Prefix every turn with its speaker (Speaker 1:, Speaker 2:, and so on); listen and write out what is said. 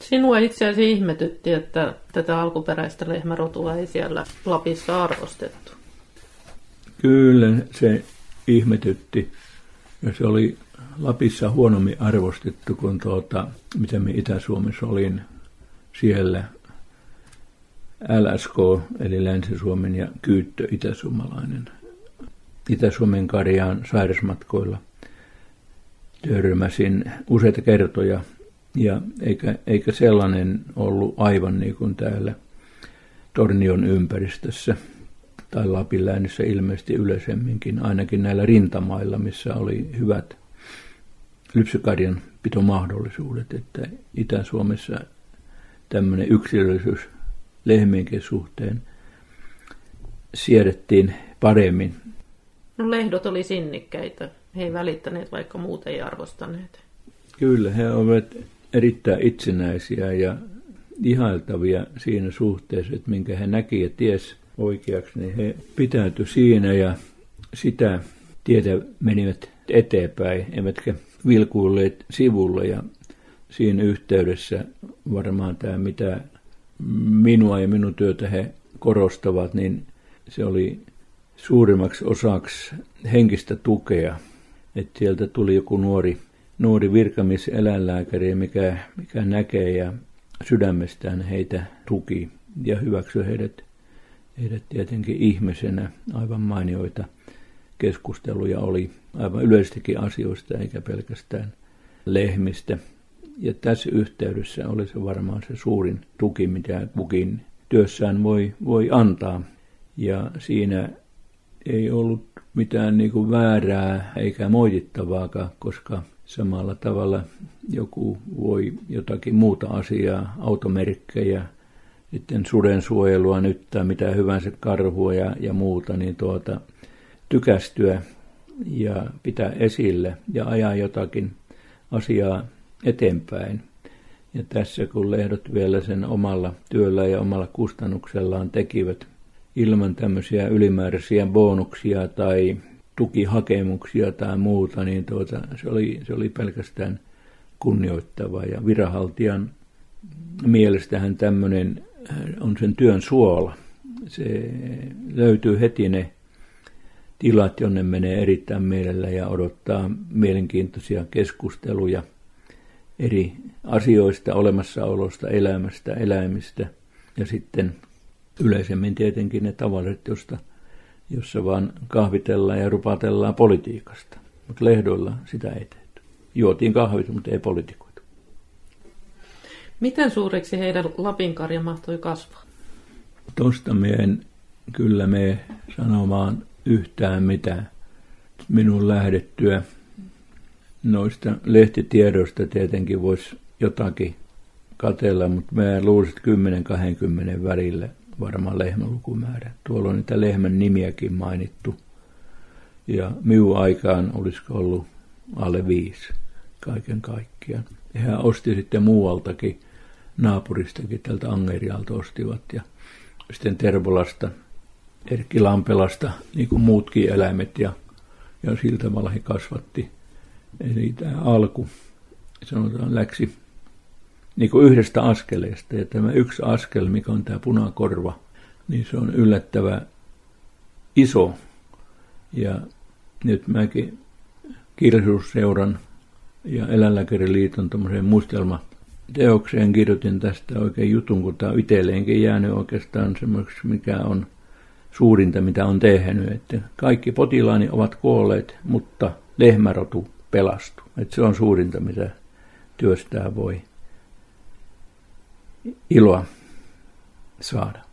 Speaker 1: Sinua itse asiassa ihmetytti, että tätä alkuperäistä lehmärotua ei siellä Lapissa arvostettu.
Speaker 2: Kyllä se ihmetytti. Ja se oli Lapissa huonommin arvostettu kuin mitä me Itä-Suomessa olin siellä. LSK, eli Länsi-Suomen ja Kyyttö, itäsuomalainen. Itä-Suomen Karjaan sairasmatkoilla törmäsin useita kertoja, ja eikä sellainen ollut aivan niin kuin täällä Tornion ympäristössä tai Lapin läänissä ilmeisesti yleisemminkin, ainakin näillä rintamailla, missä oli hyvät lypsykarjan pitomahdollisuudet, että Itä-Suomessa tämmöinen yksilöllisyys lehmienkin suhteen siedettiin paremmin.
Speaker 1: No, lehdot oli sinnikkäitä. He ei välittäneet, vaikka muut ei arvostaneet.
Speaker 2: Kyllä, he ovat erittäin itsenäisiä ja ihailtavia siinä suhteessa, että minkä he näki ja ties oikeaksi, niin he pitäytyi siinä ja sitä tietä menivät eteenpäin, eivätkä vilkuilleet sivulle. Ja siinä yhteydessä varmaan tämä, mitä minua ja minun työtä he korostavat, niin se oli suurimmaksi osaksi henkistä tukea. Että sieltä tuli joku nuori virkamieseläinlääkäri, mikä näkee ja sydämestään heitä tuki ja hyväksyi heidät tietenkin ihmisenä. Aivan mainioita keskusteluja oli aivan yleisistäkin asioista eikä pelkästään lehmistä. Ja tässä yhteydessä oli se varmaan se suurin tuki, mitä kukin työssään voi antaa. Ja siinä ei ollut mitään niin kuin väärää eikä moitittavaakaan, koska samalla tavalla joku voi jotakin muuta asiaa, automerkkejä, sitten sudensuojelua nyt tai mitä hyvänsä, karhua ja muuta, niin tykästyä ja pitää esille ja ajaa jotakin asiaa eteenpäin. Ja tässä kun lehdot vielä sen omalla työllä ja omalla kustannuksellaan tekivät ilman tämmöisiä ylimääräisiä bonuksia tai tukihakemuksia tai muuta, niin se oli pelkästään kunnioittava. Ja viranhaltijan mielestähän tämmöinen on sen työn suola. Se löytyy heti ne tilat, jonne menee erittäin mielellä ja odottaa mielenkiintoisia keskusteluja eri asioista, olemassaolosta, elämästä, eläimistä ja sitten yleisemmin tietenkin ne tavalliset, jossa vaan kahvitellaan ja rupatellaan politiikasta. Mutta lehdoilla sitä ei tehty. Juotiin kahvit, mutta ei politikoitu.
Speaker 1: Miten suureksi heidän Lapinkarja mahtoi kasvaa?
Speaker 2: Tuosta me en kyllä mene sanomaan yhtään mitään. Minun lähdettyä noista lehtitiedoista tietenkin voisi jotakin katsella, mutta mä luulisin, että 10-20 välillä varmaan lehmän lukumäärä. Tuolla on niitä lehmän nimiäkin mainittu. Ja minun aikaan olisiko ollut alle 5 kaiken kaikkiaan. Ja hän osti sitten muualtakin, naapuristakin, tältä Angerialta ostivat. Ja sitten Tervolasta, Erkki Lampelasta, niin kuin muutkin eläimet. Ja sillä tavalla he kasvatti. Eli tämä alku, sanotaan, läksi niin kuin yhdestä askeleesta. Ja tämä yksi askel, mikä on tämä punakorva, niin se on yllättävän iso. Ja nyt mäkin Kirjallisuusseuran ja Eläinlääkäriliiton tämmöiseen muistelmateokseen kirjoitin tästä oikein jutun, kun tämä on itselleenkin jäänyt oikeastaan semmoiseksi, mikä on suurinta, mitä on tehnyt. Että kaikki potilaani ovat kuolleet, mutta lehmärotu pelastui. Että se on suurinta, mitä työstää voi iloa saada.